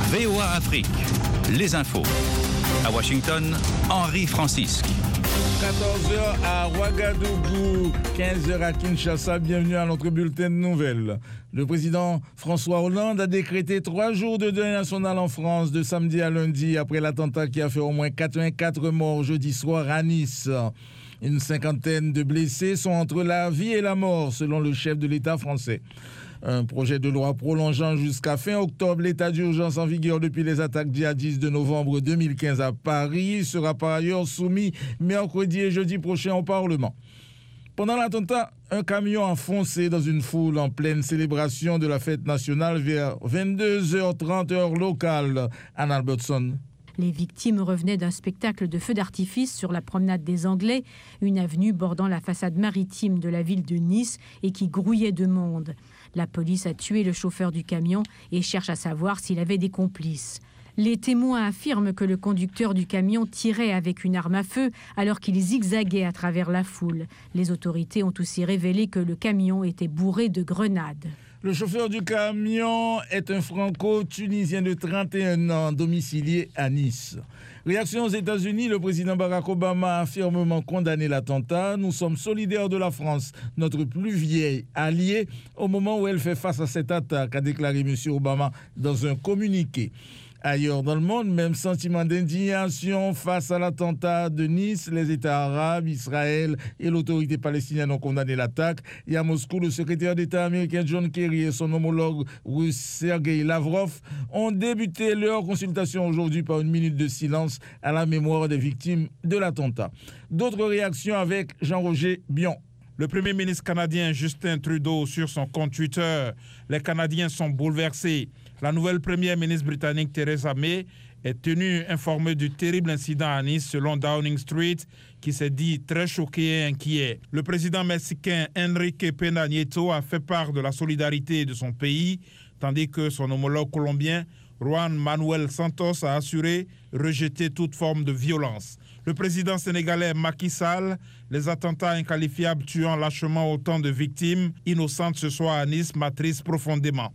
VOA Afrique, les infos. À Washington, Henri Francisque. 14h à Ouagadougou, 15h à Kinshasa. Bienvenue à notre bulletin de nouvelles. Le président François Hollande a décrété 3 jours de deuil national en France de samedi à lundi après l'attentat qui a fait au moins 84 morts jeudi soir à Nice. Une cinquantaine de blessés sont entre la vie et la mort selon le chef de l'État français. Un projet de loi prolongeant jusqu'à fin octobre l'état d'urgence en vigueur depuis les attaques djihadistes de novembre 2015 à Paris sera par ailleurs soumis mercredi et jeudi prochain au Parlement. Pendant l'attentat, un camion a foncé dans une foule en pleine célébration de la fête nationale vers 22h30 heure locale. Anne Albertson. Les victimes revenaient d'un spectacle de feux d'artifice sur la promenade des Anglais, une avenue bordant la façade maritime de la ville de Nice et qui grouillait de monde. La police a tué le chauffeur du camion et cherche à savoir s'il avait des complices. Les témoins affirment que le conducteur du camion tirait avec une arme à feu alors qu'il zigzaguait à travers la foule. Les autorités ont aussi révélé que le camion était bourré de grenades. Le chauffeur du camion est un franco-tunisien de 31 ans, domicilié à Nice. Réaction aux États-Unis, le président Barack Obama a fermement condamné l'attentat. Nous sommes solidaires de la France, notre plus vieil allié, au moment où elle fait face à cette attaque, a déclaré M. Obama dans un communiqué. Ailleurs dans le monde, même sentiment d'indignation face à l'attentat de Nice. Les États arabes, Israël et l'autorité palestinienne ont condamné l'attaque. Et à Moscou, le secrétaire d'État américain John Kerry et son homologue russe Sergei Lavrov ont débuté leur consultation aujourd'hui par une minute de silence à la mémoire des victimes de l'attentat. D'autres réactions avec Jean-Roger Bion. Le Premier ministre canadien Justin Trudeau sur son compte Twitter. Les Canadiens sont bouleversés. La nouvelle première ministre britannique Theresa May est tenue informée du terrible incident à Nice selon Downing Street, qui s'est dit très choqué et inquiet. Le président mexicain Enrique Peña Nieto a fait part de la solidarité de son pays, tandis que son homologue colombien Juan Manuel Santos a assuré rejeter toute forme de violence. Le président sénégalais Macky Sall, les attentats inqualifiables tuant lâchement autant de victimes innocentes ce soir à Nice m'attriste profondément.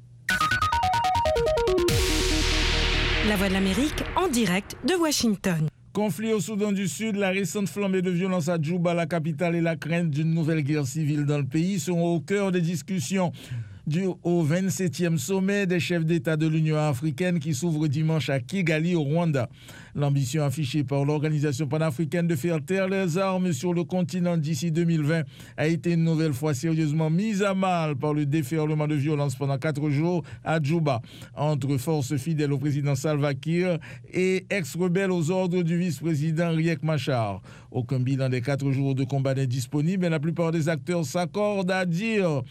La Voix de l'Amérique en direct de Washington. Conflit au Soudan du Sud, la récente flambée de violence à Djouba, la capitale, et la crainte d'une nouvelle guerre civile dans le pays sont au cœur des discussions au 27e sommet des chefs d'État de l'Union africaine qui s'ouvre dimanche à Kigali au Rwanda. L'ambition affichée par l'organisation panafricaine de faire taire les armes sur le continent d'ici 2020 a été une nouvelle fois sérieusement mise à mal par le déferlement de violence pendant 4 jours à Djouba entre forces fidèles au président Salva Kiir et ex-rebelles aux ordres du vice-président Riek Machar. Aucun bilan des 4 jours de combat n'est disponible et la plupart des acteurs s'accordent à dire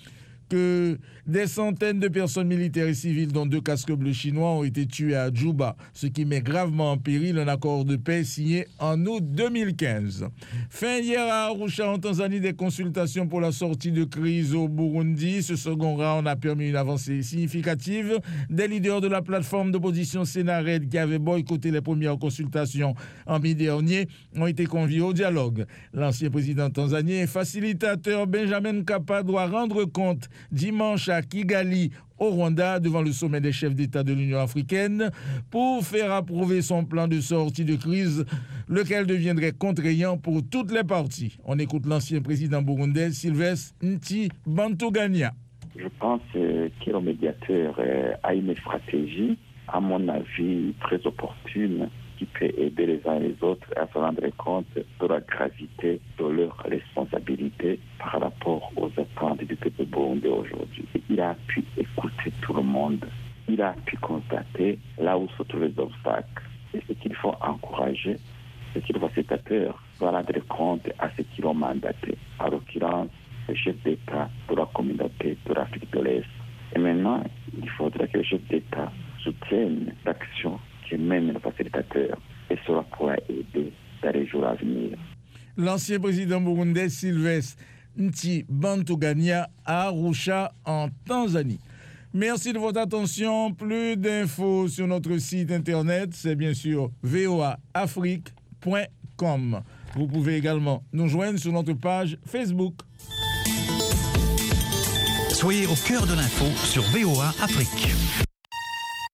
que des centaines de personnes militaires et civiles, dont 2 casques bleus chinois, ont été tuées à Djouba, ce qui met gravement en péril un accord de paix signé en août 2015. Fin hier à Arusha, en Tanzanie, des consultations pour la sortie de crise au Burundi. Ce second round a permis une avancée significative. Des leaders de la plateforme d'opposition Sénared, qui avaient boycotté les premières consultations en mai dernier, ont été conviés au dialogue. L'ancien président tanzanien et facilitateur Benjamin Mkapa doit rendre compte dimanche à Kigali, au Rwanda, devant le sommet des chefs d'État de l'Union africaine, pour faire approuver son plan de sortie de crise, lequel deviendrait contraignant pour toutes les parties. On écoute l'ancien président burundais Sylvestre Ntibantunganya. Je pense que le médiateur a une stratégie, à mon avis, très opportune, qui peut aider les uns et les autres à se rendre compte de la gravité de leurs responsabilités par rapport aux attentes du peuple burundais aujourd'hui. Il a pu écouter tout le monde. Il a pu constater là où se trouvent les obstacles. Et ce qu'il faut encourager, c'est qu'il faut cette peur de rendre compte à ceux qui l'ont mandaté, en l'occurrence le chef d'État de la communauté de l'Afrique de l'Est. Et maintenant, il faudra que le chef d'État soutienne l'action qui mène le facilitateur, et cela pourra aider dans les jours à venir. L'ancien président burundais Sylvestre Ntibantunganya à Arusha en Tanzanie. Merci de votre attention. Plus d'infos sur notre site internet, c'est bien sûr voaafrique.com. Vous pouvez également nous joindre sur notre page Facebook. Soyez au cœur de l'info sur VOA Afrique.